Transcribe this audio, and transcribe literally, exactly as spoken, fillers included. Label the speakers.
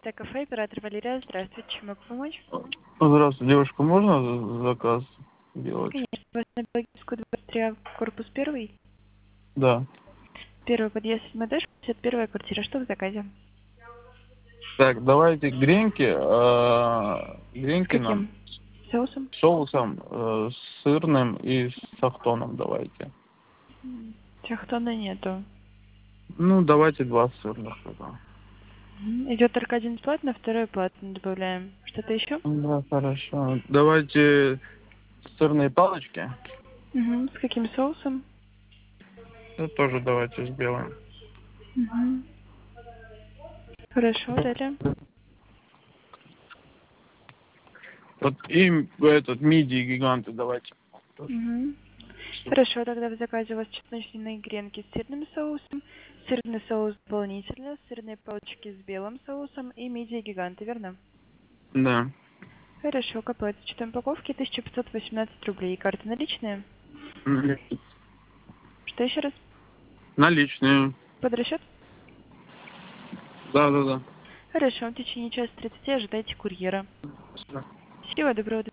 Speaker 1: пятнадцатое кафе, оператор Валерия. Здравствуйте, чем могу помочь?
Speaker 2: Здравствуйте, девушка, можно за- заказ делать?
Speaker 1: Конечно, у вас на Биологическую двадцать три, а корпус первый.
Speaker 2: Да.
Speaker 1: Первый подъезд, седьмой этаж, пятьдесят первая квартира. Что в заказе?
Speaker 2: Так, давайте гренки, э,
Speaker 1: С
Speaker 2: гренки нам
Speaker 1: каким соусом?
Speaker 2: с соусом э, с сырным и с ахтоном давайте.
Speaker 1: М, Чахтона нету.
Speaker 2: Ну, давайте два сырных тогда.
Speaker 1: Мгм. Идет только один платно, второй платно добавляем. Что-то еще?
Speaker 2: Да, хорошо. Давайте сырные палочки.
Speaker 1: Угу. С каким соусом?
Speaker 2: Ну, тоже давайте сделаем.
Speaker 1: Угу. Хорошо, далее.
Speaker 2: Вот и этот мидии гиганты давайте.
Speaker 1: Угу. Хорошо, тогда в заказе у вас чесночные гренки с сырным соусом, сырный соус дополнительно, сырные палочки с белым соусом и мидии гиганты, верно?
Speaker 2: Да.
Speaker 1: Хорошо, капает. Считаем упаковки тысяча пятьсот восемнадцать рублей. Карты наличные?
Speaker 2: М,
Speaker 1: Что еще раз?
Speaker 2: Наличные.
Speaker 1: Под расчет?
Speaker 2: Да, да, да.
Speaker 1: Хорошо, в течение часа тридцати ожидайте курьера. Всего доброго.